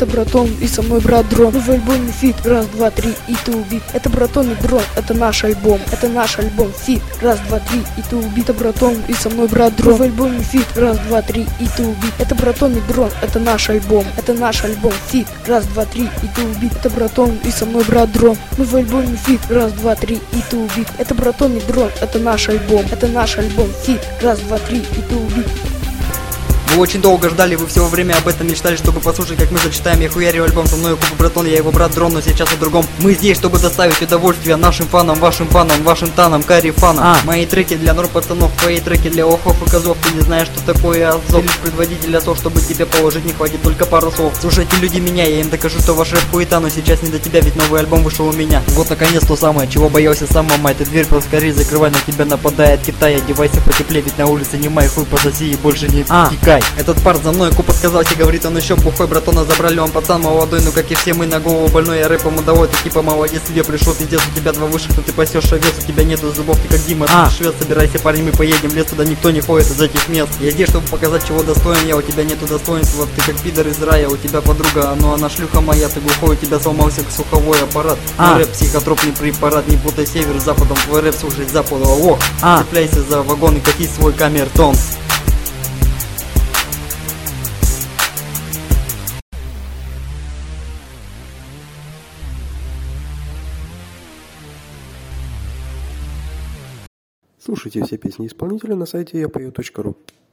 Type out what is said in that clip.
Это братон и со мной брат Дрон. Мы в альбоме фит, раз, два, три, и ты убит. Это братон и Дрон, это наш альбом. Это наш альбом фит, раз, два, три, и ты убит. Это братон и со мной брат Дрон. Мы в альбоме фит, раз, два, три, и ты убит. Это братон и Дрон, это наш альбом. Это наш альбом фит, раз, два, три, и ты убит. Это братон и со мной брат Дрон. Мы в альбоме фит, раз, два, три, и ты убит. Это братон и Дрон, это наш альбом. Это наш альбом фит, раз, два, три, и ты убит. Вы очень долго ждали, вы все время об этом мечтали, чтобы послушать, как мы зачитаем. Я хуярю альбом, со мной Купа Братон, я его брат Дрон, но сейчас о другом. Мы здесь, чтобы доставить удовольствие нашим фанам, вашим танам, карри фанам. Мои треки для норм пацанов, твои треки для охов и козов. Ты не знаешь, что такое Азов. Ты лишь предводитель осов, чтобы тебе положить не хватит только пару слов. Слушайте, люди, меня, я им докажу, что ваш рэп хуета, но сейчас не до тебя, ведь новый альбом вышел у меня. Вот наконец то самое, чего боялся сам мама. Эта дверь поскорее закрывай, на тебя нападает Китай. Одевайся потеплее, ведь на улице не май, хуй пососи и больше не текай. Этот парт за мной, Куп отказался, говорит, он еще бухой, братона забрали, он пацан молодой, ну как и все мы, на голову больной, я рэпом удовой, ты типа молодец, тебе пришел пиздец, у тебя два высших, но ты пасешь овец, у тебя нету зубов, ты как Дима, ты швед, собирайся, парень, мы поедем в лес, туда никто не ходит из этих мест. Я здесь, чтобы показать, чего достоин я, у тебя нету достоинства, ты как пидор из рая, у тебя подруга, ну она шлюха моя, ты глухой, у тебя сломался суховой аппарат. Твой рэп психотропный препарат, не путай север с западом, твой рэп слушай с запада, ох, цепляйся за вагон и кати свой камертон. Слушайте все песни исполнителя на сайте yapою.ru.